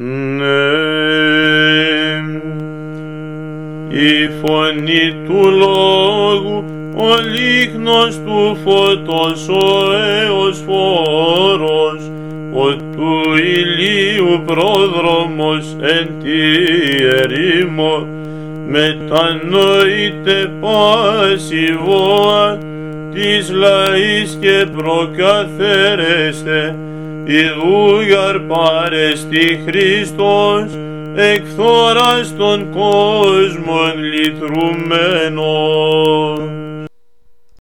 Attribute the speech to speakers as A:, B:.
A: Ναι. Η φωνή του λόγου, ο λίχνος του φώτος, ο έως φόρος, ο του ηλίου πρόδρομος εν τη ερήμο, μετανοείται πάση βόα της λαής και προκαθαίρεστε, ιδούγαρ παρέστη Χριστός, εκ θώρας των κόσμων λυτρουμένων.